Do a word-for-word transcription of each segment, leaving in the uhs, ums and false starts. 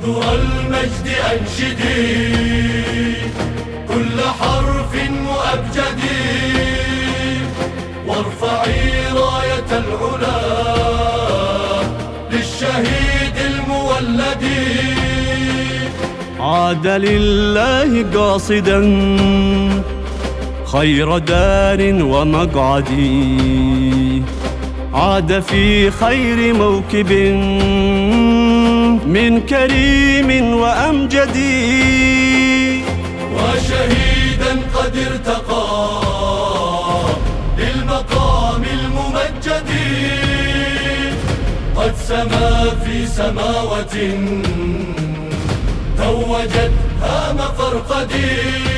ذرى المجد أنشدي كل حرف مؤبجدي وارفعي راية العلا للشهيد المولد. عاد لله قاصدا خير دار ومقعد، عاد في خير موكب من كريم وأمجد، وشهيدا قد ارتقى للمقام الممجد، قد سما في سماوة توجت هام فرقدي،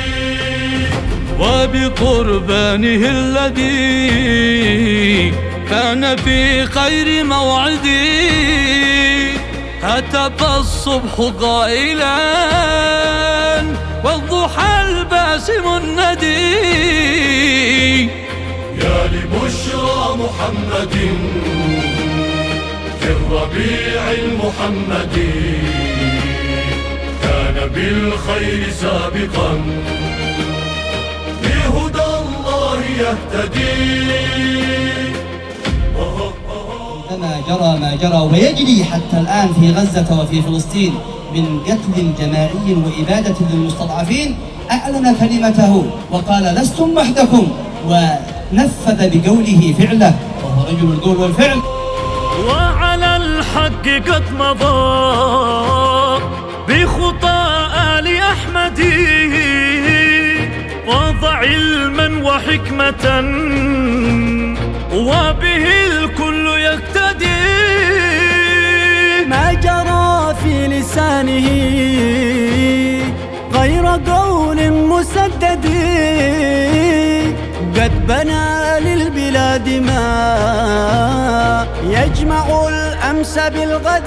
وبقربانه الذي كان في خير موعدي هتف الصبح قائلا والضحى الباسم الندي. يا لبشرى محمد في الربيع المحمدي، كان بالخير سابقا بهدى الله يهتدي. عندما جرى ما جرى ويجري حتى الآن في غزة وفي فلسطين من قتل جماعي وإبادة للمستضعفين، أعلن كلمته وقال لستم وحدكم، ونفذ بقوله فعله، وهو رجل القول والفعل. وعلى الحق قد مضى بخطى آل أحمد، وضع علما وحكمة وبه الكل يقتدي. ما جرى في لسانه غير قول مسدد، قد بنى للبلاد ما يجمع الأمس بالغد،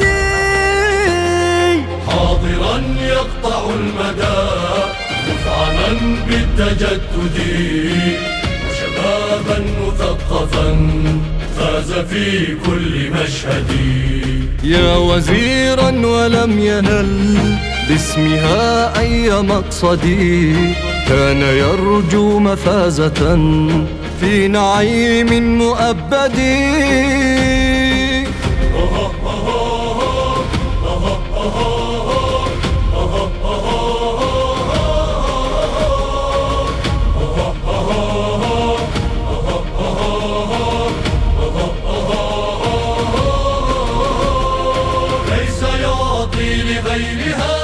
حاضرا يقطع المدى مفعما بالتجدد، وشبابا مثقفا فاز في كل مشهد. يا وزيرا ولم ينل باسمها أي مقصد، كان يرجو مفازة في نعيم مؤبد. لغيرها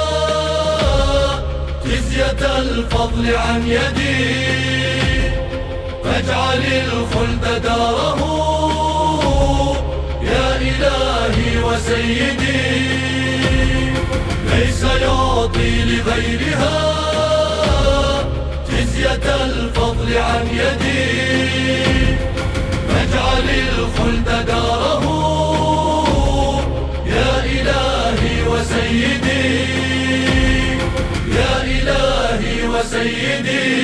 جزية الفضل عن يدي، فاجعل الخلد داره يا إلهي وسيدي. ليس يعطي لغيرها جزية الفضل عن يدي، فاجعل الخلد داره يا إلهي وسيدي، يا إلهي وسيدي.